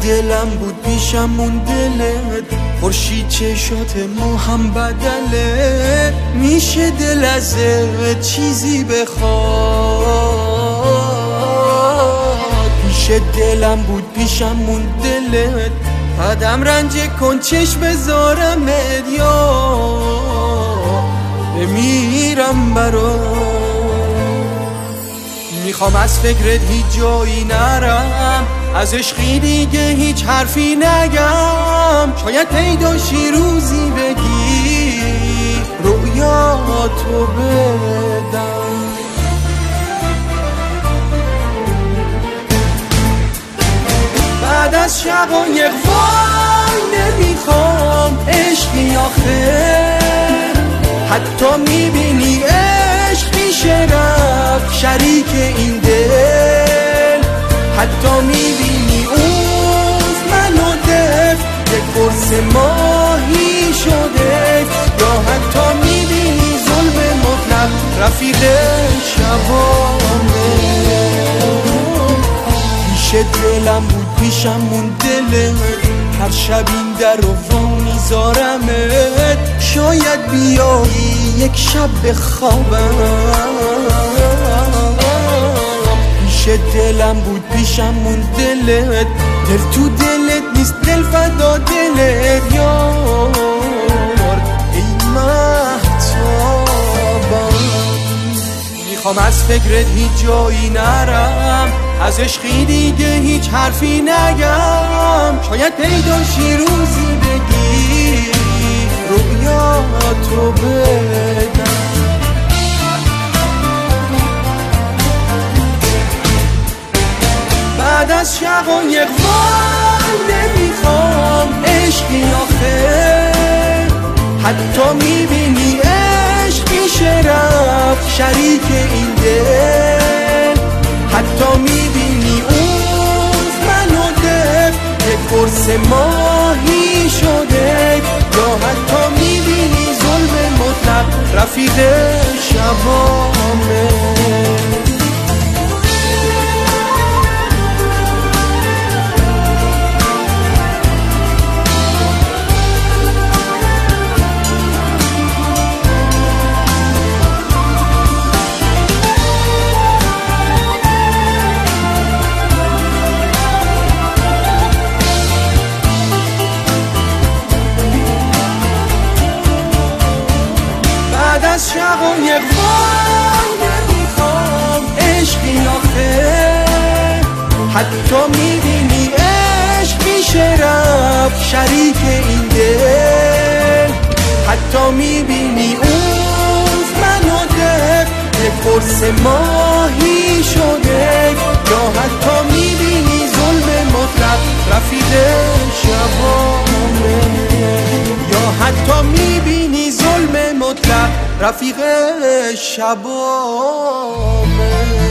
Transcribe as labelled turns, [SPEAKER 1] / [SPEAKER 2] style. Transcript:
[SPEAKER 1] دلم بود پیشم اون دلت، خورشید چشات مو هم بدله. میشه دل ازت چیزی بخواد، پیش دلم بود پیشم اون دلت. قدم رنج کن چشم بذارمت یا بمیرم برات. میخوام از فکرت هیچ جایی نرم، از عشقی دیگه هیچ حرفی نگم. شاید پیداشی روزی بگی رویاتو بدم. بعد از شقایق وای نمیخوام عشقی آخر، حتی میبینی عشق میشه رفت شریک این دل. حتی میبینی اون منو دف یک قرص ماهی شده، یا حتی میبینی ظلم مطلق رفیق شبانه. پیش دلم بود پیشم اون دلت، هر شب این در رو میذارمت. شاید بیایی یک شب بخوابم. پیش دلم بود پیشم اون دلت، دل تو دلت نیست دل فدا دلت یار. ای مهتابم میخوام از فکرت هیچ جایی نرم، از عشقی دیگه هیچ حرفی نگم. شاید پیداشی روزی بگی رویاتو بدم. بعد از شقایق وای نمیخوام عشقی آخر، حتی میبینی عشق میشه رفت شریک این دل. حتی میبینی اون منو دف یک قرص ماهی شده، یا حتی میبینی ظلم مطلق رفیق شبانه. از شقایق وای نمیخوام عشقی آخر، حتی میبینی عشق میشه رفت شریک این دل. حتی میبینی اون منو دف یک قرص ماهی شده، یا حتی میبینی ظلم مطلق رفیق شبانه. یا حتی میبینی ظلم مطلق رفیق شبانه.